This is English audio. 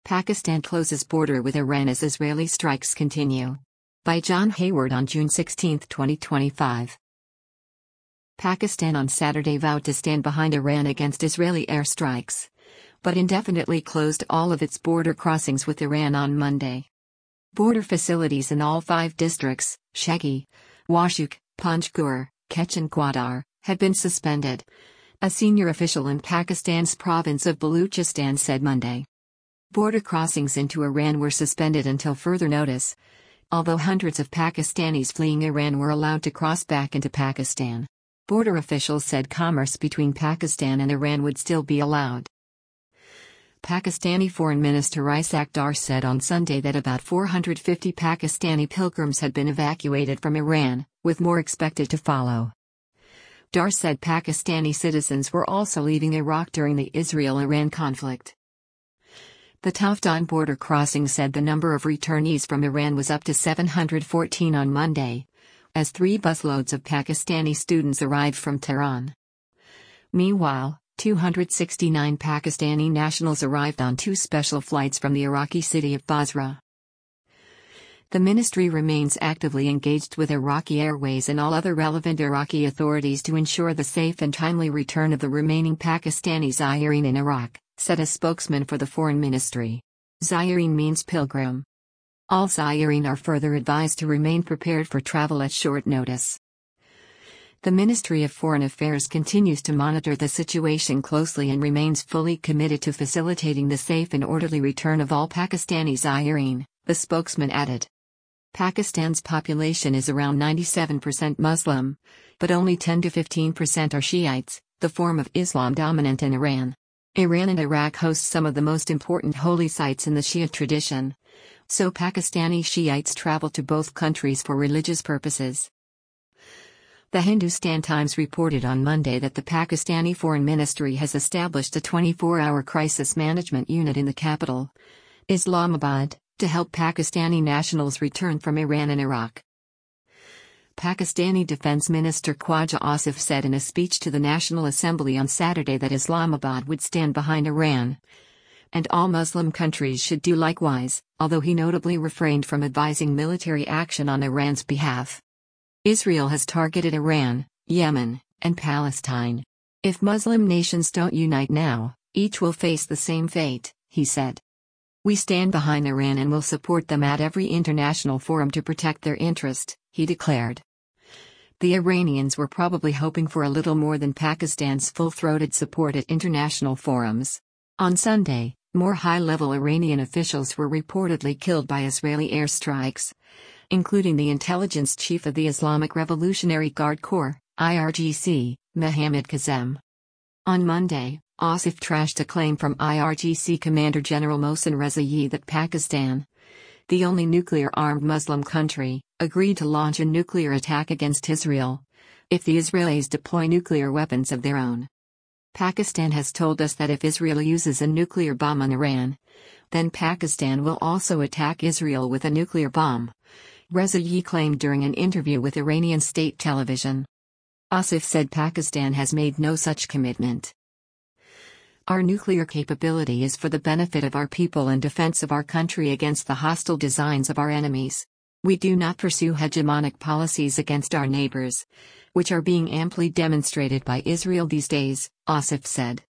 Pakistan closes border with Iran as Israeli strikes continue. By John Hayward on June 16, 2025. Pakistan on Saturday vowed to stand behind Iran against Israeli airstrikes, but indefinitely closed all of its border crossings with Iran on Monday. Border facilities in all 5 districts, Shaghi, Washuk, Panjgur, Kech and Gwadar, have been suspended, a senior official in Pakistan's province of Baluchistan said Monday. Border crossings into Iran were suspended until further notice, although hundreds of Pakistanis fleeing Iran were allowed to cross back into Pakistan. Border officials said commerce between Pakistan and Iran would still be allowed. Pakistani Foreign Minister Ishaq Dar said on Sunday that about 450 Pakistani pilgrims had been evacuated from Iran, with more expected to follow. Dar said Pakistani citizens were also leaving Iraq during the Israel-Iran conflict. The Tawfdan border crossing said the number of returnees from Iran was up to 714 on Monday, as 3 busloads of Pakistani students arrived from Tehran. Meanwhile, 269 Pakistani nationals arrived on 2 special flights from the Iraqi city of Basra. The ministry remains actively engaged with Iraqi Airways and all other relevant Iraqi authorities to ensure the safe and timely return of the remaining Pakistani Zairin in Iraq, said a spokesman for the Foreign Ministry. Zairin means pilgrim. All Zairin are further advised to remain prepared for travel at short notice. The Ministry of Foreign Affairs continues to monitor the situation closely and remains fully committed to facilitating the safe and orderly return of all Pakistani Zairin, the spokesman added. Pakistan's population is around 97% Muslim, but only 10 to 15% are Shiites, the form of Islam dominant in Iran. Iran and Iraq host some of the most important holy sites in the Shia tradition, so Pakistani Shiites travel to both countries for religious purposes. The Hindustan Times reported on Monday that the Pakistani Foreign Ministry has established a 24-hour crisis management unit in the capital, Islamabad, to help Pakistani nationals return from Iran and Iraq. Pakistani Defense Minister Khwaja Asif said in a speech to the National Assembly on Saturday that Islamabad would stand behind Iran, and all Muslim countries should do likewise, although he notably refrained from advising military action on Iran's behalf. Israel has targeted Iran, Yemen, and Palestine. If Muslim nations don't unite now, each will face the same fate, he said. We stand behind Iran and will support them at every international forum to protect their interest, he declared. The Iranians were probably hoping for a little more than Pakistan's full-throated support at international forums. On Sunday, more high-level Iranian officials were reportedly killed by Israeli airstrikes, including the intelligence chief of the Islamic Revolutionary Guard Corps, IRGC, Mohammad Kazem. On Monday, Asif trashed a claim from IRGC Commander General Mohsen Rezai that Pakistan, the only nuclear-armed Muslim country, agreed to launch a nuclear attack against Israel if the Israelis deploy nuclear weapons of their own. Pakistan has told us that if Israel uses a nuclear bomb on Iran, then Pakistan will also attack Israel with a nuclear bomb, Rezai claimed during an interview with Iranian state television. Asif said Pakistan has made no such commitment. Our nuclear capability is for the benefit of our people and defense of our country against the hostile designs of our enemies. We do not pursue hegemonic policies against our neighbors, which are being amply demonstrated by Israel these days, Asif said.